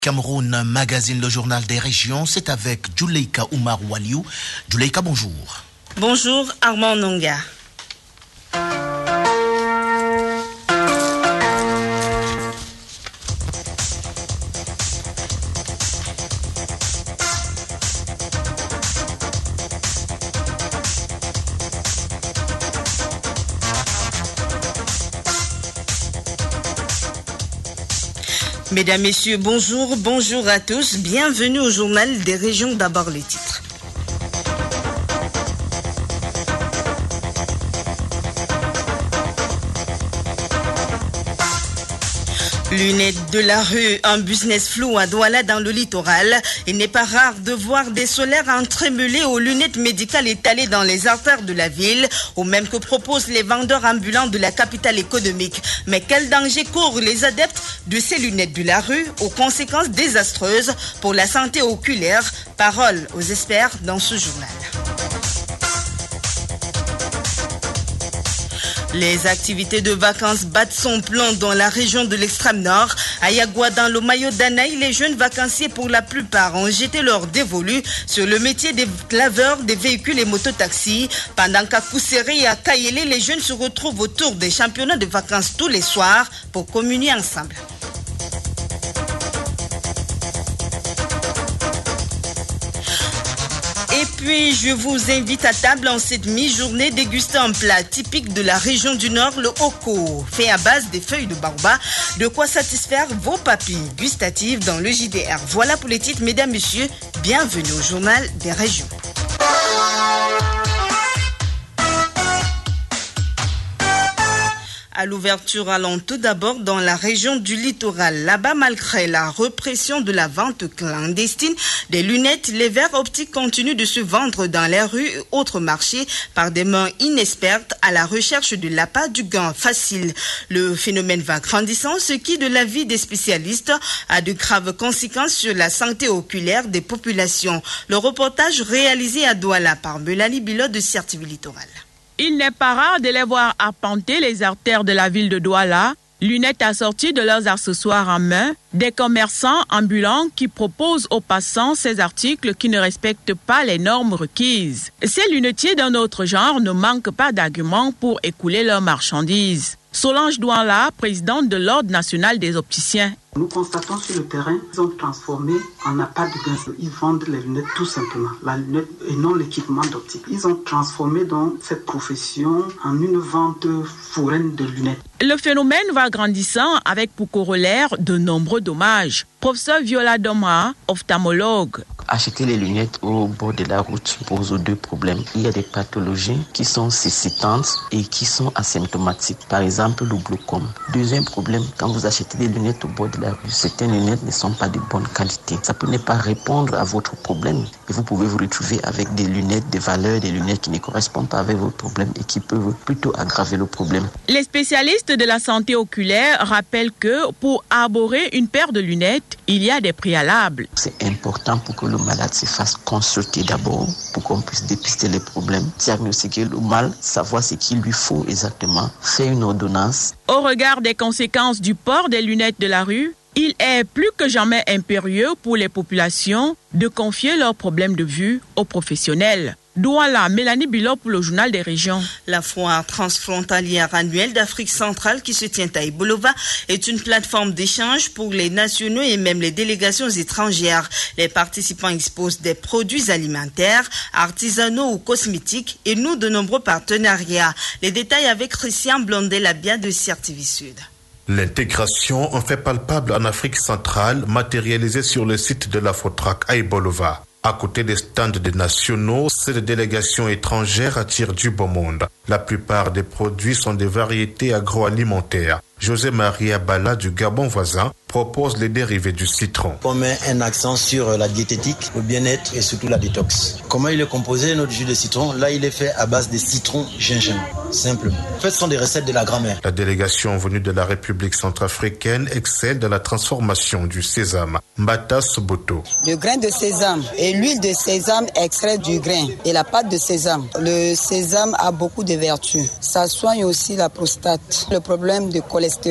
Cameroun Magazine, le journal des régions, c'est avec Djuleika Oumar Waliou. Djuleika, bonjour. Bonjour Armand Nonga. Mesdames, Messieurs, bonjour à tous. Bienvenue au journal des régions. D'abord les titres. Lunettes de la rue, un business flou à Douala dans le littoral. Il n'est pas rare de voir des solaires entremêlés aux lunettes médicales étalées dans les artères de la ville, au même que proposent les vendeurs ambulants de la capitale économique. Mais quel danger courent les adeptes de ces lunettes de la rue aux conséquences désastreuses pour la santé oculaire? Parole aux experts dans ce journal. Les activités de vacances battent son plein dans la région de l'extrême nord. À Yagua, dans le Mayo d'Anaï, les jeunes vacanciers, pour la plupart, ont jeté leur dévolu sur le métier des laveurs des véhicules et mototaxis. Pendant qu'à Kousséré et à Kayélé, les jeunes se retrouvent autour des championnats de vacances tous les soirs pour communier ensemble. Et puis, je vous invite à table en cette mi-journée déguster un plat typique de la région du Nord, le Oko, fait à base des feuilles de baobab. De quoi satisfaire vos papilles gustatives dans le JDR. Voilà pour les titres, mesdames, messieurs. Bienvenue au journal des régions. À l'ouverture, allons tout d'abord dans la région du littoral. Là-bas, malgré la répression de la vente clandestine des lunettes, les verres optiques continuent de se vendre dans les rues et autres marchés par des mains inexpertes à la recherche de l'appât du gain facile. Le phénomène va grandissant, ce qui, de l'avis des spécialistes, a de graves conséquences sur la santé oculaire des populations. Le reportage réalisé à Douala par Melanie Bilot de CRTV Littoral. Il n'est pas rare de les voir arpenter les artères de la ville de Douala, lunettes assorties de leurs accessoires en main, des commerçants ambulants qui proposent aux passants ces articles qui ne respectent pas les normes requises. Ces lunetiers d'un autre genre ne manquent pas d'arguments pour écouler leurs marchandises. Solange Douala, présidente de l'Ordre national des opticiens. Nous constatons sur le terrain qu'ils ont transformé en appât de gain. Ils vendent les lunettes tout simplement, la lunette et non l'équipement d'optique. Ils ont transformé donc cette profession en une vente foraine de lunettes. Le phénomène va grandissant avec pour corollaire de nombreux dommages. Professeur Viola Doma, ophtalmologue. Acheter les lunettes au bord de la route pose deux problèmes. Il y a des pathologies qui sont cécitantes et qui sont asymptomatiques. Par exemple, le glaucome. Deuxième problème, quand vous achetez des lunettes au bord de la rue, certaines lunettes ne sont pas de bonne qualité. Ça peut ne pas répondre à votre problème et vous pouvez vous retrouver avec des lunettes de valeur, des lunettes qui ne correspondent pas avec votre problème et qui peuvent plutôt aggraver le problème. Les spécialistes de la santé oculaire rappellent que pour arborer une paire de lunettes, il y a des préalables. C'est important pour que le malade se fasse consulter d'abord pour qu'on puisse dépister les problèmes, diagnostiquer le mal, savoir ce qu'il lui faut exactement, faire une ordonnance. Au regard des conséquences du port des lunettes de la rue, il est plus que jamais impérieux pour les populations de confier leurs problèmes de vue aux professionnels. Douala, Mélanie Bilot pour le journal des régions. La foire transfrontalière annuelle d'Afrique centrale qui se tient à Ibolova est une plateforme d'échange pour les nationaux et même les délégations étrangères. Les participants exposent des produits alimentaires, artisanaux ou cosmétiques et nouent de nombreux partenariats. Les détails avec Christian Blondel-Labia de CRTV Sud. L'intégration en fait palpable en Afrique centrale, matérialisée sur le site de la Fotrac à Ibolova. À côté des stands des nationaux, ces délégations étrangères attirent du beau monde. La plupart des produits sont des variétés agroalimentaires. José Maria Bala du Gabon voisin propose les dérivés du citron. On met un accent sur la diététique, le bien-être et surtout la détox. Comment il est composé, notre jus de citron? Là, il est fait à base de citron gingembre, simplement. En fait, ce sont des recettes de la grand-mère. La délégation venue de la République centrafricaine excelle dans la transformation du sésame. Mbata Soboto. Le grain de sésame et l'huile de sésame extrait du grain et la pâte de sésame. Le sésame a beaucoup de vertus. Ça soigne aussi la prostate, le problème de cholestérol.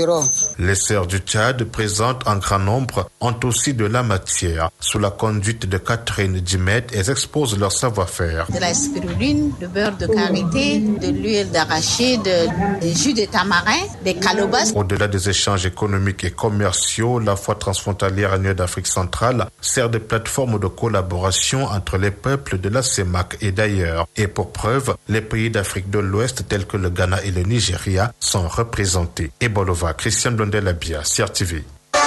Les sœurs du Tchad, présentes en grand nombre, ont aussi de la matière. Sous la conduite de Catherine Dimet, elles exposent leur savoir-faire. De la spiruline, du beurre de karité, de l'huile d'arachide, du jus de tamarin, des calebasses. Au-delà des échanges économiques et commerciaux, la foire transfrontalière annuelle d'Afrique centrale sert de plateforme de collaboration entre les peuples de la CEMAC et d'ailleurs. Et pour preuve, les pays d'Afrique de l'Ouest tels que le Ghana et le Nigeria sont représentés. Et Bolova, Christian Blondel-Abia, CRTV.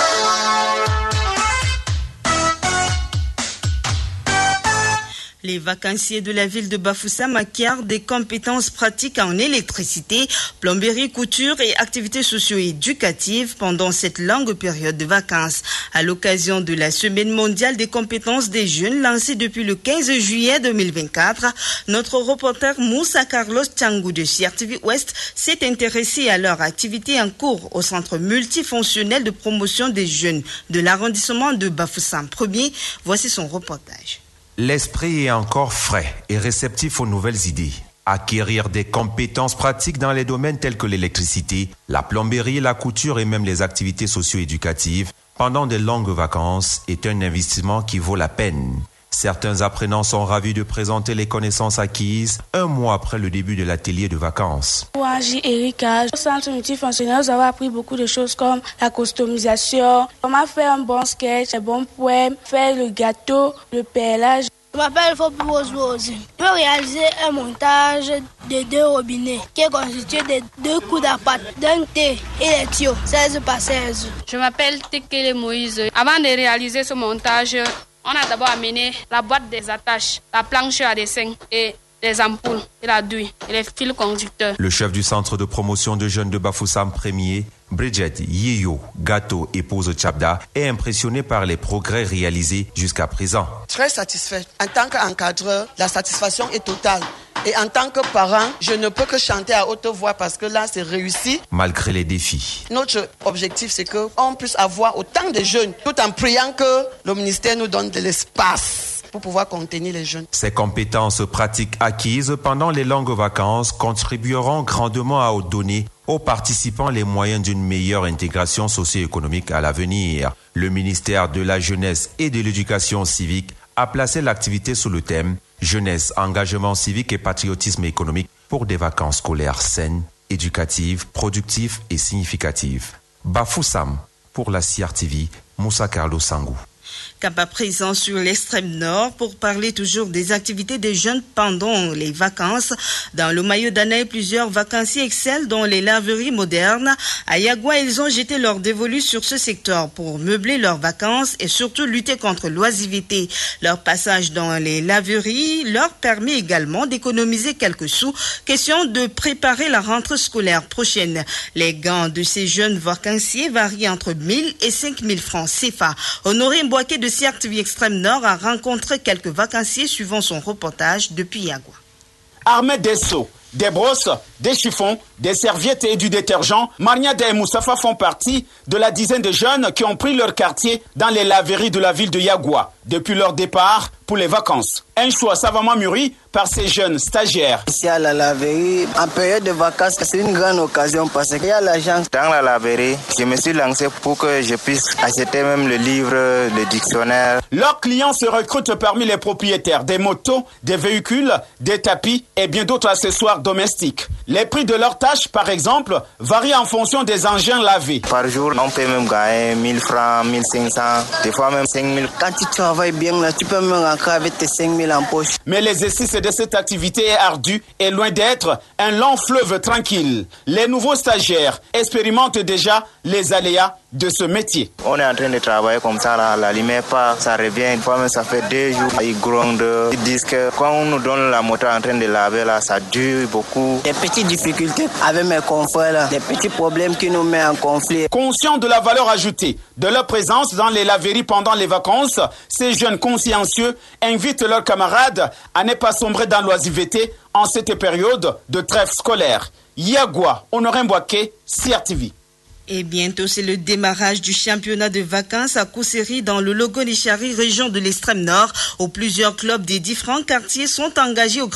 Les vacanciers de la ville de Bafoussam acquièrent des compétences pratiques en électricité, plomberie, couture et activités socio-éducatives pendant cette longue période de vacances. À l'occasion de la Semaine mondiale des compétences des jeunes lancée depuis le 15 juillet 2024, notre reporter Moussa Carlos Tchangou de CRTV Ouest s'est intéressé à leur activité en cours au centre multifonctionnel de promotion des jeunes de l'arrondissement de Bafoussam. Voici son reportage. L'esprit est encore frais et réceptif aux nouvelles idées. Acquérir des compétences pratiques dans les domaines tels que l'électricité, la plomberie, la couture et même les activités socio-éducatives pendant de longues vacances est un investissement qui vaut la peine. Certains apprenants sont ravis de présenter les connaissances acquises un mois après le début de l'atelier de vacances. Moi, Erika, au centre multifonctionnel, nous avons appris beaucoup de choses comme la customisation, comment faire un bon sketch, un bon poème, faire le gâteau, le perlage. Je m'appelle Fopi Rose. Je peux réaliser un montage de 2 robinets qui est constitué de 2 coups à pâte, d'un thé et des tuyaux, 16 par 16. Je m'appelle Tekele Moïse. Avant de réaliser ce montage, on a d'abord amené la boîte des attaches, la planche à dessin et les ampoules et la douille et les fils conducteurs. Le chef du centre de promotion de jeunes de Bafoussam Premier, Bridget Yeyo Gato, épouse Tchabda, est impressionnée par les progrès réalisés jusqu'à présent. Très satisfait. En tant qu'encadreur, la satisfaction est totale. Et en tant que parent, je ne peux que chanter à haute voix parce que là, c'est réussi. Malgré les défis. Notre objectif, c'est qu'on puisse avoir autant de jeunes, tout en priant que le ministère nous donne de l'espace pour pouvoir contenir les jeunes. Ces compétences pratiques acquises pendant les longues vacances contribueront grandement à donner aux participants les moyens d'une meilleure intégration socio-économique à l'avenir. Le ministère de la Jeunesse et de l'Éducation civique a placé l'activité sous le thème « Jeunesse, engagement civique et patriotisme économique pour des vacances scolaires saines, éducatives, productives et significatives ». Bafoussam, pour la CRTV, Moussa Carlos Sangou. Cap à présent sur l'extrême nord pour parler toujours des activités des jeunes pendant les vacances. Dans le maillot d'Anaï, plusieurs vacanciers excellent dans les laveries modernes. À Yagua, ils ont jeté leur dévolu sur ce secteur pour meubler leurs vacances et surtout lutter contre l'oisiveté. Leur passage dans les laveries leur permet également d'économiser quelques sous. Question de préparer la rentrée scolaire prochaine. Les gants de ces jeunes vacanciers varient entre 1000 et 5000 francs CFA. Honoré Mbouaké de CRTV Extrême Nord a rencontré quelques vacanciers suivant son reportage depuis Yagua. Armés des seaux, des brosses, des chiffons, des serviettes et du détergent, Mariada et Moustapha font partie de la dizaine de jeunes qui ont pris leur quartier dans les laveries de la ville de Yagua depuis leur départ pour les vacances. Un choix savamment mûri par ces jeunes stagiaires. Ici à la laverie, en période de vacances, c'est une grande occasion parce qu'il y a l'agence. Dans la laverie, je me suis lancé pour que je puisse acheter même le livre, le dictionnaire. Leurs clients se recrutent parmi les propriétaires des motos, des véhicules, des tapis et bien d'autres accessoires domestiques. Les prix de leurs tâches, par exemple, varient en fonction des engins lavés. Par jour, on peut même gagner 1000 francs, 1500, des fois même 5000. Quand tu travailles bien, là, tu peux même rentrer avec tes 5000 en poche. Mais l'exercice de cette activité est ardu et loin d'être un long fleuve tranquille. Les nouveaux stagiaires expérimentent déjà les aléas de ce métier. On est en train de travailler comme ça, là, la lumière part, ça revient, une fois même ça fait 2 jours, ils grondent, ils disent que quand on nous donne la moto en train de laver, là, ça dure beaucoup. Des petites difficultés avec mes confrères, là, des petits problèmes qui nous mettent en conflit. Conscients de la valeur ajoutée de leur présence dans les laveries pendant les vacances, ces jeunes consciencieux invitent leurs camarades à ne pas sombrer dans l'oisiveté en cette période de trêve scolaire. Yagua, Honoré Mbouaké, CRTV. Et bientôt, c'est le démarrage du championnat de vacances à Kousseri dans le Logonichari, région de l'extrême nord, où plusieurs clubs des différents quartiers sont engagés au grand plaisir du public. Les détails dans ce reportage de Saïd Abdelkarim à Kousseri.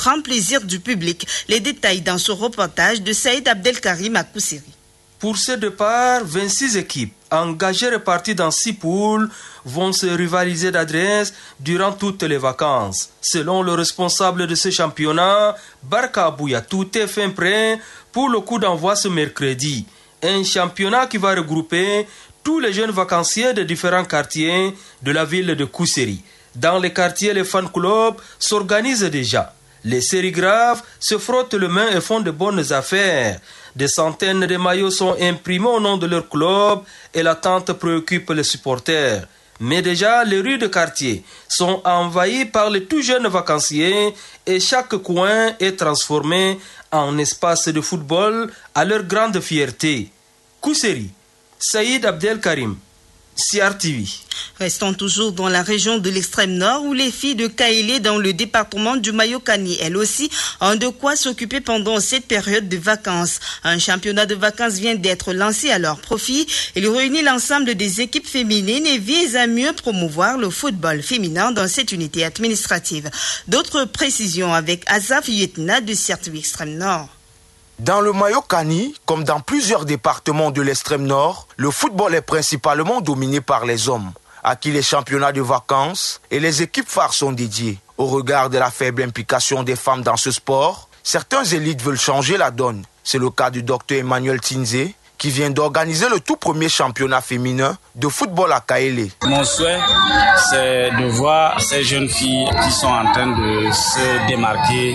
Pour ce départ, 26 équipes engagées réparties dans 6 poules vont se rivaliser d'adresse durant toutes les vacances. Selon le responsable de ce championnat, Barka Abouya, tout est fin prêt pour le coup d'envoi ce mercredi. Un championnat qui va regrouper tous les jeunes vacanciers de différents quartiers de la ville de Kousseri. Dans les quartiers, les fan clubs s'organisent déjà. Les sérigraphes se frottent les mains et font de bonnes affaires. Des centaines de maillots sont imprimés au nom de leur club et l'attente préoccupe les supporters. Mais déjà, les rues de quartier sont envahies par les tout jeunes vacanciers et chaque coin est transformé en espace de football à leur grande fierté. Kousseri, Saïd Abdel Karim, CRTV. Restons toujours dans la région de l'extrême nord où les filles de Kaélé dans le département du Mayokani, elles aussi, ont de quoi s'occuper pendant cette période de vacances. Un championnat de vacances vient d'être lancé à leur profit. Il réunit l'ensemble des équipes féminines et vise à mieux promouvoir le football féminin dans cette unité administrative. D'autres précisions avec Azaf Yetna de CRTV Extrême Nord. Dans le Mayokani, comme dans plusieurs départements de l'extrême nord, le football est principalement dominé par les hommes, à qui les championnats de vacances et les équipes phares sont dédiés. Au regard de la faible implication des femmes dans ce sport, certains élites veulent changer la donne. C'est le cas du docteur Emmanuel Tinze, qui vient d'organiser le tout premier championnat féminin de football à Kaélé. Mon souhait, c'est de voir ces jeunes filles qui sont en train de se démarquer,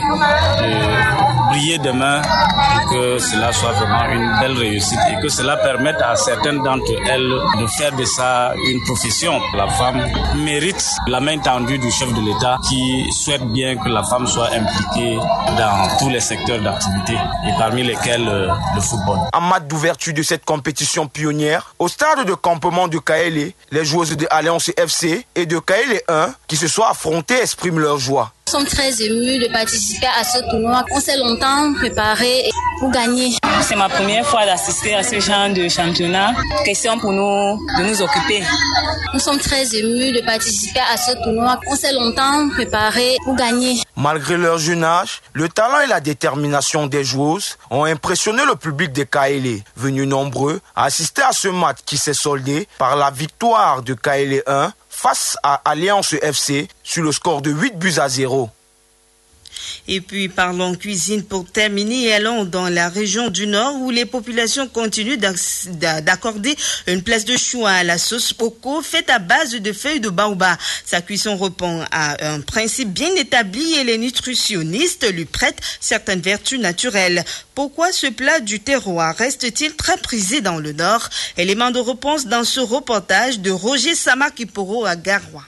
de briller demain, et que cela soit vraiment une belle réussite et que cela permette à certaines d'entre elles de faire de ça une profession. La femme mérite la main tendue du chef de l'État qui souhaite bien que la femme soit impliquée dans tous les secteurs d'activité et parmi lesquels le football. En match d'ouverture de cette compétition pionnière, au stade de campement de Kaélé, les joueuses de Alliance FC et de Kaélé 1 qui se sont affrontées expriment leur joie. Nous sommes très émus de participer à ce tournoi. On s'est longtemps préparé pour gagner. C'est ma première fois d'assister à ce genre de championnat. Question pour nous de nous occuper. Nous sommes très émus de participer à ce tournoi. On s'est longtemps préparé pour gagner. Malgré leur jeune âge, le talent et la détermination des joueuses ont impressionné le public de Kaélé, venu nombreux à assister à ce match qui s'est soldé par la victoire de Kaélé 1 face à Alliance FC sur le score de 8-0. Et puis parlons cuisine pour terminer et allons dans la région du Nord où les populations continuent d'accorder une place de choix à la sauce Boko faite à base de feuilles de baobab. Sa cuisson répond à un principe bien établi et les nutritionnistes lui prêtent certaines vertus naturelles. Pourquoi ce plat du terroir reste-t-il très prisé dans le Nord? Élément de réponse dans ce reportage de Roger Samakiporo à Garoua.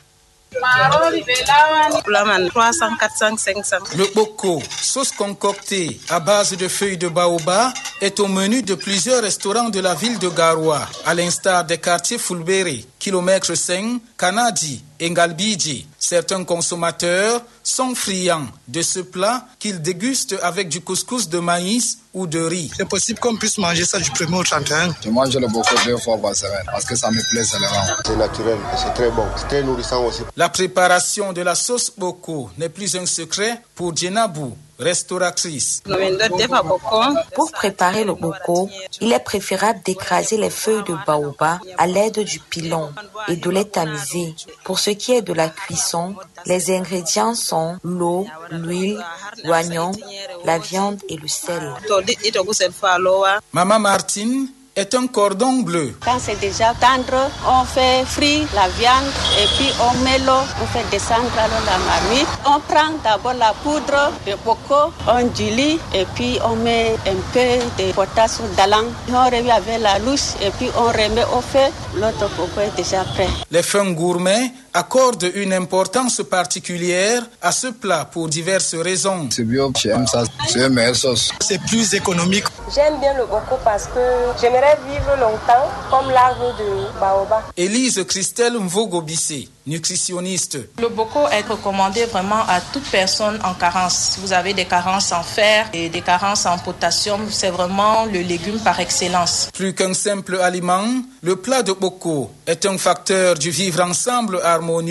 Le boko, sauce concoctée à base de feuilles de baobab, est au menu de plusieurs restaurants de la ville de Garoua, à l'instar des quartiers Fulbéré, Kilomètre 5, Kanadi et Ngalbidji. Certains consommateurs sont friands de ce plat qu'ils dégustent avec du couscous de maïs ou de riz. C'est possible qu'on puisse manger ça du 1er au 31. Je mange le boko 2 fois par semaine parce que ça me plaît seulement. C'est naturel et c'est très bon, c'est très nourrissant aussi. La préparation de la sauce boko n'est plus un secret pour Djenabou, restauratrice. Pour préparer le boko, il est préférable d'écraser les feuilles de baobab à l'aide du pilon et de les tamiser. Pour ce qui est de la cuisson, les ingrédients sont l'eau, l'huile, l'oignon, la viande et le sel. Maman Martine est un cordon bleu. Quand c'est déjà tendre, on fait frire la viande et puis on met l'eau, on fait descendre la marmite. On prend d'abord la poudre de boko, on dilie et puis on met un peu de potasse d'allant. On remet avec la louche et puis on remet au feu. L'autre boko est déjà prêt. Les fins gourmets accordent une importance particulière à ce plat pour diverses raisons. C'est bio, j'aime ça, c'est une meilleure sauce. C'est plus économique. J'aime bien le boko parce que j'aimerais vivre longtemps comme l'arbre de baobab. Élise Christelle Mvogobissé, nutritionniste. Le boko est recommandé vraiment à toute personne en carence. Si vous avez des carences en fer et des carences en potassium, c'est vraiment le légume par excellence. Plus qu'un simple aliment, le plat de boko est un facteur du vivre ensemble harmonieux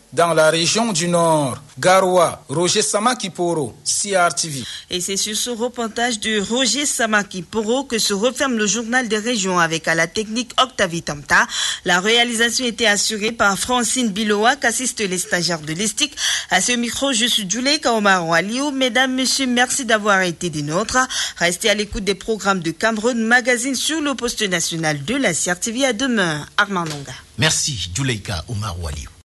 dans la région du Nord. Garoua, Roger Samakiporo, CRTV. Et c'est sur ce reportage de Roger Samakiporo que se referme le journal des régions avec à la technique Octavie Tamta. La réalisation était assurée par Francine Biloa, qu'assistent les stagiaires de l'ESTIC. À ce micro, je suis Djuleika Omar Waliou. Mesdames, messieurs, merci d'avoir été des nôtres. Restez à l'écoute des programmes de Cameroun Magazine sur le poste national de la CRTV. À demain, Armand Nonga. Merci, Djuleika Omar Waliou.